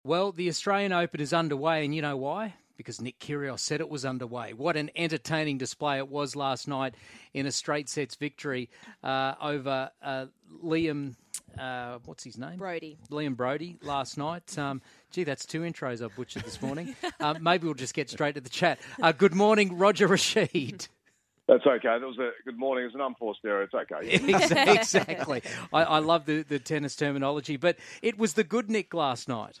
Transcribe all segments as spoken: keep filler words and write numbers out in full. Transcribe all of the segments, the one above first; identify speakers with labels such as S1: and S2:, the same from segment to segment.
S1: Well, the Australian Open is underway, and you know why? Because Nick Kyrgios said it was underway. What an entertaining display it was last night in a straight sets victory uh, over uh, Liam, uh, what's his name?
S2: Brody.
S1: Liam Brody last night. Um, gee, that's two intros I've butchered this morning. uh, maybe we'll just get straight to the chat. Uh, good morning, Roger Rashid.
S3: That's okay. That was a good morning. It was an unforced error. It's okay.
S1: Exactly. I, I love the, the tennis terminology, but it was the good Nick last night.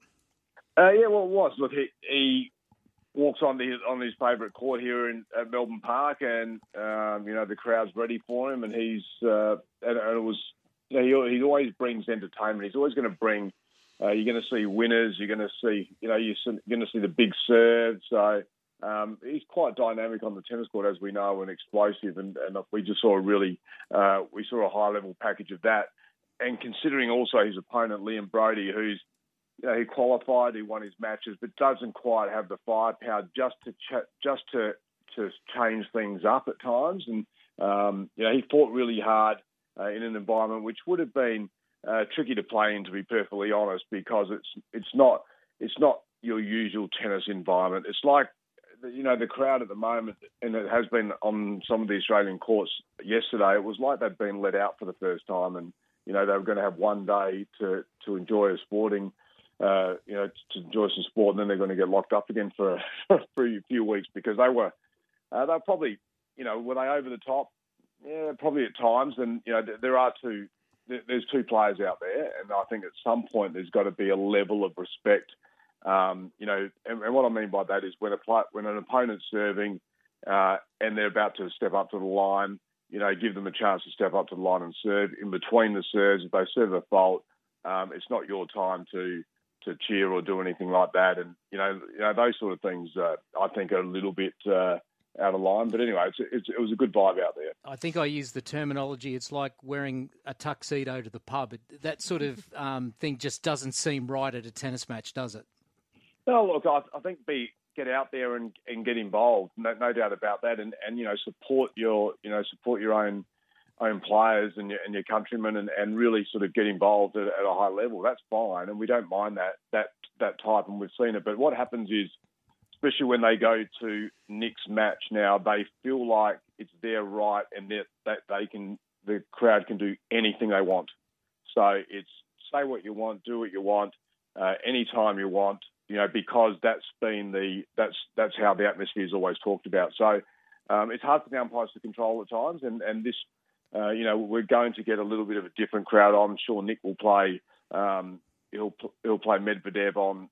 S3: Uh, yeah, well, it was. Look, he, he walks on his on his favourite court here in at Melbourne Park, and um, you know the crowd's ready for him, and he's uh, and, and it was you know he, he always brings entertainment. He's always going to bring. Uh, you're going to see winners. You're going to see you know you're going to see the big serves. So um, he's quite dynamic on the tennis court, as we know, and explosive. And, and we just saw a really uh, we saw a high level package of that. And considering also his opponent Liam Brody, who's You know, he qualified, he won his matches, but doesn't quite have the firepower just to ch- just to to change things up at times. And um, you know, he fought really hard uh, in an environment which would have been uh, tricky to play in, to be perfectly honest, because it's it's not it's not your usual tennis environment. It's like you know the crowd at the moment, and it has been on some of the Australian courts yesterday. It was like they'd been let out for the first time, and you know they were going to have one day to to enjoy a sporting. Uh, you know, to enjoy some sport, and then they're going to get locked up again for, for a few weeks because they were, uh, they were probably, you know, were they over the top? Yeah, probably at times. And you know, there are two, there's two players out there, and I think at some point there's got to be a level of respect. Um, you know, and, and what I mean by that is when a play, when an opponent's serving uh, and they're about to step up to the line, you know, give them a chance to step up to the line and serve. In between the serves, if they serve a fault, um, it's not your time to. to cheer or do anything like that. And, you know, you know those sort of things uh, I think are a little bit uh, out of line. But anyway, it's, it's, it was a good vibe out there.
S1: I think I used the terminology, it's like wearing a tuxedo to the pub. It, that sort of um, thing just doesn't seem right at a tennis match, does it?
S3: Well, look, I, I think be get out there and, and get involved, no, no doubt about that. And, and, you know, support your, you know, support your own own players and your, and your countrymen and, and really sort of get involved at, at a high level. That's fine, and we don't mind that that that type, and we've seen it. But what happens is, especially when they go to Nick's match now, they feel like it's their right and that that they can, the crowd can do anything they want. So it's say what you want, do what you want, uh, anytime you want, you know, because that's been the that's that's how the atmosphere is always talked about. So um, it's hard for the umpires to control at times, and and this. Uh, you know, we're going to get a little bit of a different crowd. I'm sure Nick will play. Um, he'll he'll play Medvedev on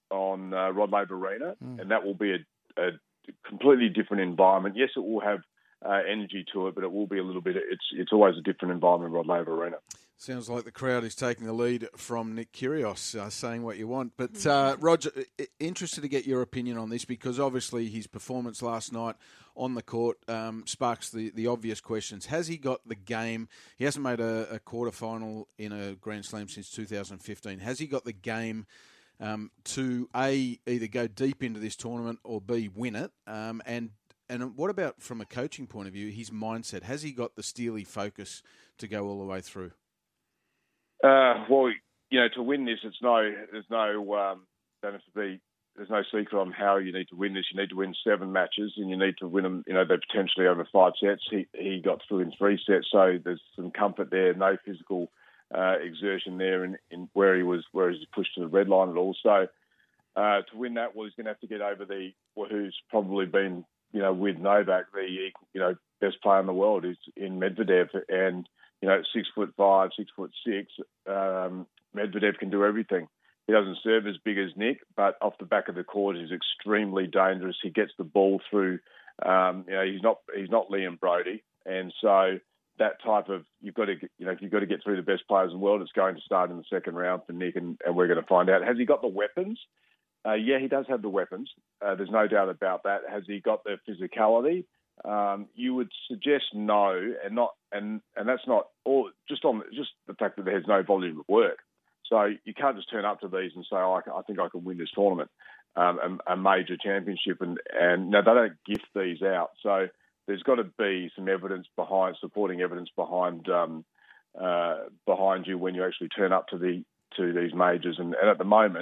S3: on uh, Rod Laver Arena, mm. and that will be a, a completely different environment. Yes, it will have uh, energy to it, but it will be a little bit. It's it's always a different environment, Rod Laver Arena.
S4: Sounds like the crowd is taking the lead from Nick Kyrgios, uh, saying what you want. But, uh, Roger, interested to get your opinion on this because obviously his performance last night on the court um, sparks the, the obvious questions. Has he got the game? He hasn't made a, a quarterfinal in a Grand Slam since two thousand fifteen. Has he got the game um, to, A, either go deep into this tournament or, B, win it? Um, and and what about from a coaching point of view, his mindset? Has he got the steely focus to go all the way through?
S3: Uh, well, you know, to win this, it's no, there's no, um, don't have to be, there's no secret on how you need to win this. You need to win seven matches, and you need to win them. You know, they're potentially over five sets. He he got through in three sets, so there's some comfort there. No physical uh, exertion there, in, in where he was, where he was pushed to the red line at all. So uh, to win that, well, he's going to have to get over the well, who's probably been, you know, with Novak, the you know best player in the world, is in Medvedev, and. You know, six foot five, six foot six. Um, Medvedev can do everything. He doesn't serve as big as Nick, but off the back of the court, he's extremely dangerous. He gets the ball through. Um, you know, he's not he's not Liam Brody, and so that type of you've got to you know if you've got to get through the best players in the world, it's going to start in the second round for Nick, and, and we're going to find out. Has he got the weapons? Uh, yeah, he does have the weapons. Uh, there's no doubt about that. Has he got the physicality? Um, you would suggest no, and not, and, and that's not all. Just on just the fact that there's no volume of work, so you can't just turn up to these and say, oh, I, I think I can win this tournament, um, a, a major championship, and and no, they don't gift these out. So there's got to be some evidence behind, supporting evidence behind um, uh, behind you when you actually turn up to the to these majors, and, and at the moment,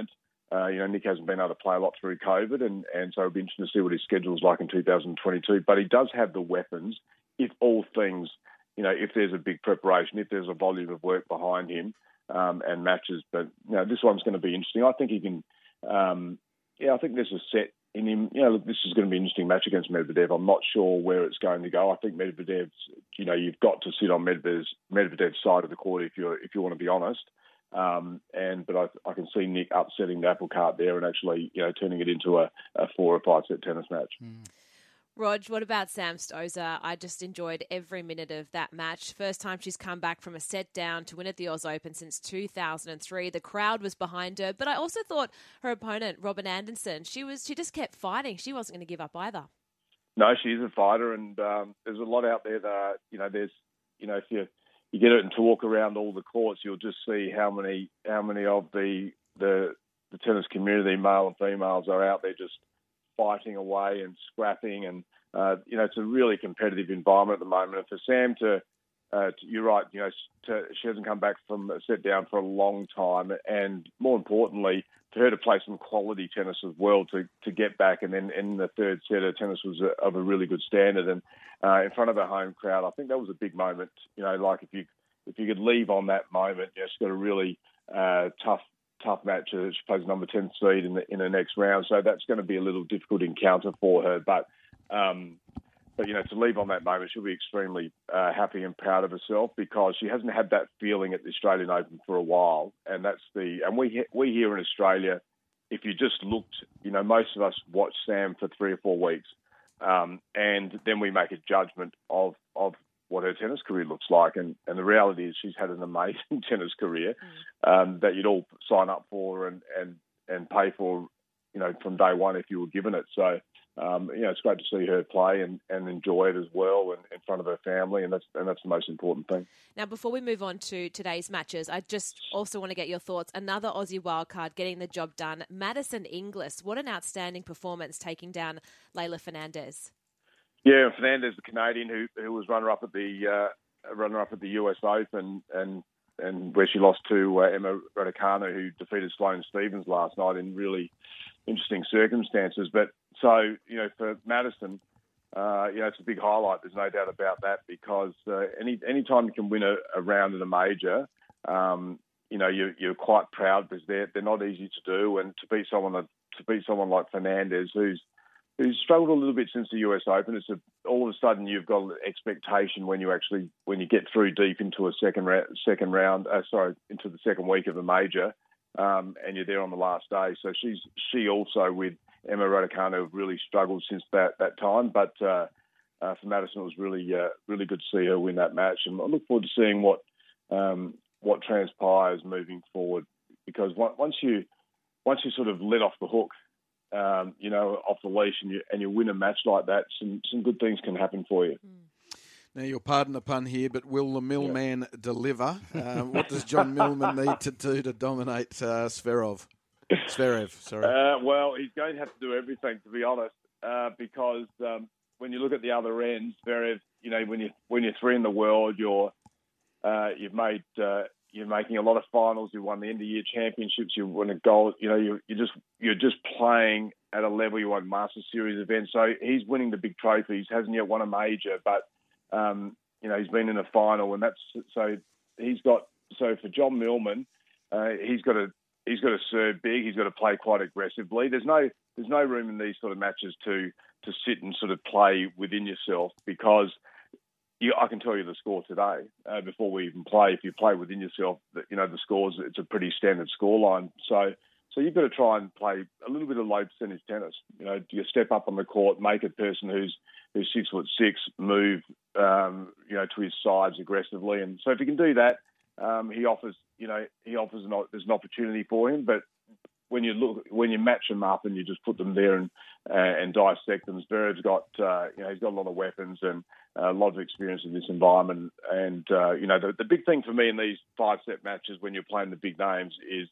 S3: Uh, you know, Nick hasn't been able to play a lot through COVID, and, and so it'll be interesting to see what his schedule's like in two thousand twenty-two. But he does have the weapons if all things, you know, if there's a big preparation, if there's a volume of work behind him um, and matches. But, you know, this one's going to be interesting. I think he can, um, yeah, I think there's a set in him. You know, look, this is going to be an interesting match against Medvedev. I'm not sure where it's going to go. I think Medvedev's, you know, you've got to sit on Medvedev's, Medvedev's side of the court if you if you want to be honest. Um, and but I, I can see Nick upsetting the apple cart there and actually, you know, turning it into a, a four or five set tennis match.
S1: Mm.
S2: Rog, what about Sam Stosur? I just enjoyed every minute of that match. First time she's come back from a set down to win at the Oz Open since two thousand three. The crowd was behind her, but I also thought her opponent, Robin Anderson, she was she just kept fighting. She wasn't going to give up either.
S3: No, she's a fighter, and um, there's a lot out there that, you know, there's, you know, if you you get it and to walk around all the courts, you'll just see how many how many of the the, the tennis community, male and females, are out there just fighting away and scrapping, and uh, you know, it's a really competitive environment at the moment. And for Sam to, uh, to you're right, you know, to, she hasn't come back from a set down for a long time, and more importantly, for her to play some quality tennis as well to to get back, and then in the third set, her tennis was a, of a really good standard, and uh, in front of her home crowd, I think that was a big moment. You know, like if you if you could leave on that moment, you know, she's got a really uh, tough. tough match. She plays number ten seed in the in the next round, so that's going to be a little difficult encounter for her. But, um, but you know, to leave on that moment, she'll be extremely uh, happy and proud of herself because she hasn't had that feeling at the Australian Open for a while, and that's the and we we here in Australia, if you just looked, you know, most of us watch Sam for three or four weeks, um, and then we make a judgment of of. what her tennis career looks like. And, and the reality is she's had an amazing tennis career mm. um, that you'd all sign up for and, and, and pay for, you know, from day one if you were given it. So, um, you know, it's great to see her play and, and enjoy it as well and in front of her family, and that's and that's the most important thing.
S2: Now, before we move on to today's matches, I just also want to get your thoughts. Another Aussie wildcard getting the job done, Madison Inglis. What an outstanding performance taking down Leylah Fernandez.
S3: Yeah, Fernandez, the Canadian who who was runner-up at the uh, runner-up at the U S Open, and and where she lost to uh, Emma Raducanu, who defeated Sloane Stephens last night in really interesting circumstances. But so you know, for Madison, uh, you know, it's a big highlight. There's no doubt about that because uh, any any time you can win a, a round in a major, um, you know, you, you're quite proud because they're they're not easy to do, and to beat someone that, to beat someone like Fernandez, who's who's struggled a little bit since the U S Open. It's a, all of a sudden you've got an expectation when you actually when you get through deep into a second ra- second round, uh, sorry, into the second week of a major, um, and you're there on the last day. So she's she also with Emma Raducanu have really struggled since that that time. But uh, uh, for Madison, it was really uh, really good to see her win that match, and I look forward to seeing what um, what transpires moving forward because once you once you sort of let off the hook. Um, you know, off the leash, and you and you win a match like that, some some good things can happen for you.
S4: Now, you'll pardon the pun here, but will the Millman yeah. deliver? Uh, what does John Millman need to do to dominate uh, Zverev? Zverev, sorry.
S3: Uh, well, he's going to have to do everything, to be honest, uh, because um, when you look at the other end, Zverev, you know, when you when you're three in the world, you're uh, you've made. Uh, You're making a lot of finals. You won the end of year championships. You won a gold. You know, you you just you're just playing at a level. You won Master Series events. So he's winning the big trophies. Hasn't yet won a major, but um, you know he's been in a final, and that's so he's got. So for John Millman, uh, he's got to he's got to serve big. He's got to play quite aggressively. There's no there's no room in these sort of matches to to sit and sort of play within yourself because. You, I can tell you the score today uh, before we even play. If you play within yourself, you know the scores. It's a pretty standard scoreline. So, so you've got to try and play a little bit of low percentage tennis. You know, you step up on the court, make a person who's who's six foot six move, um, you know, to his sides aggressively. And so, if he can do that, um, he offers, you know, he offers an, there's an opportunity for him. But when you look, when you match them up and you just put them there and uh, and dissect them, Zverev's got, uh, you know, he's got a lot of weapons and a lot of experience in this environment. And, uh, you know, the, the big thing for me in these five-set matches when you're playing the big names is,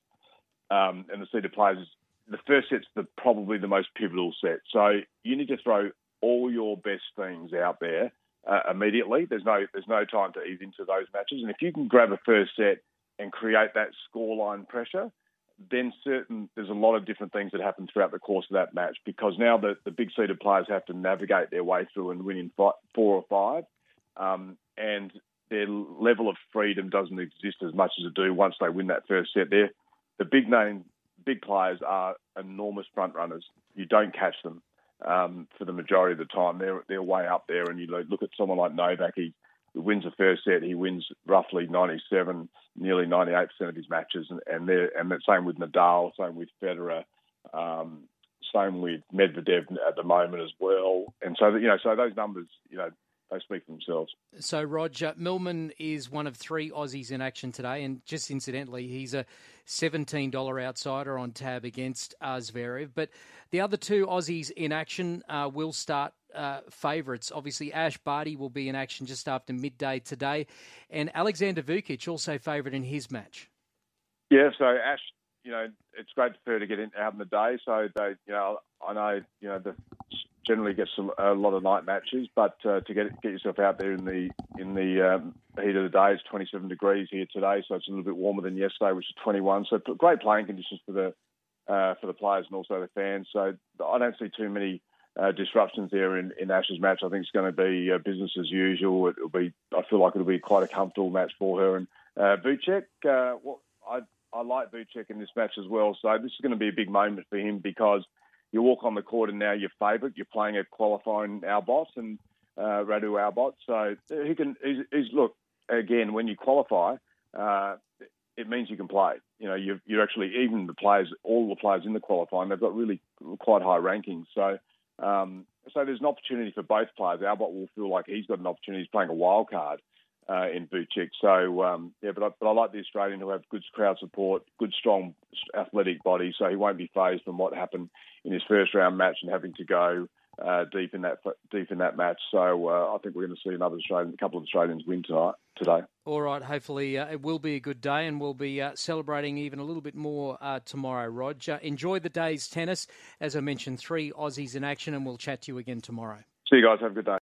S3: um, and the seeded players, is the first set's the, probably the most pivotal set. So you need to throw all your best things out there uh, immediately. There's no there's no time to ease into those matches. And if you can grab a first set and create that scoreline pressure, then certain there's a lot of different things that happen throughout the course of that match, because now the, the big seeded players have to navigate their way through and win in five, four or five, um, and their level of freedom doesn't exist as much as it do once they win that first set. They're, the big name, big players are enormous front runners. You don't catch them um, for the majority of the time. They're they're way up there, and you look at someone like Novak. He, he wins the first set. He wins roughly ninety-seven, nearly ninety-eight percent of his matches, and and they're and the same with Nadal, same with Federer, um, same with Medvedev at the moment as well. And so you know, so those numbers, you know, they speak for themselves.
S1: So, Roger, Millman is one of three Aussies in action today, and just incidentally, he's a seventeen dollars outsider on tab against uh, Zverev. But the other two Aussies in action uh, will start uh, favourites. Obviously, Ash Barty will be in action just after midday today, and Alexander Vukic also favourite in his match.
S3: Yeah, so Ash, you know, it's great for her to get in, out in the day. So they, you know, I know, you know, the generally get some a lot of night matches, but uh, to get get yourself out there in the in the um, heat of the day, it's twenty-seven degrees here today, so it's a little bit warmer than yesterday, which is twenty-one. So great playing conditions for the uh, for the players and also the fans. So I don't see too many uh, disruptions there in, in Ash's match. I think it's going to be uh, business as usual. It'll be. I feel like it'll be quite a comfortable match for her. And uh, Vucek, uh, well, I I like Vucek in this match as well. So this is going to be a big moment for him, because you walk on the court and now you're favourite. You're playing a qualifying Albot and uh, Radu Albot. So he can. He's, he's look again when you qualify, uh, it means you can play. You know, you're, you're actually even the players, all the players in the qualifying, they've got really quite high rankings. So, um, so there's an opportunity for both players. Albot will feel like he's got an opportunity. He's playing a wild card uh, in Vucek. So um, yeah, but I, but I like the Australian who have good crowd support, good strong athletic body. So he won't be fazed from what happened in his first round match and having to go uh, deep in that deep in that match. So uh, I think we're going to see another Australian, a couple of Australians win tonight today.
S1: All right, hopefully uh, it will be a good day, and we'll be uh, celebrating even a little bit more uh, tomorrow, Rog. Uh, enjoy the day's tennis. As I mentioned, three Aussies in action, and we'll chat to you again tomorrow.
S3: See you guys. Have a good day.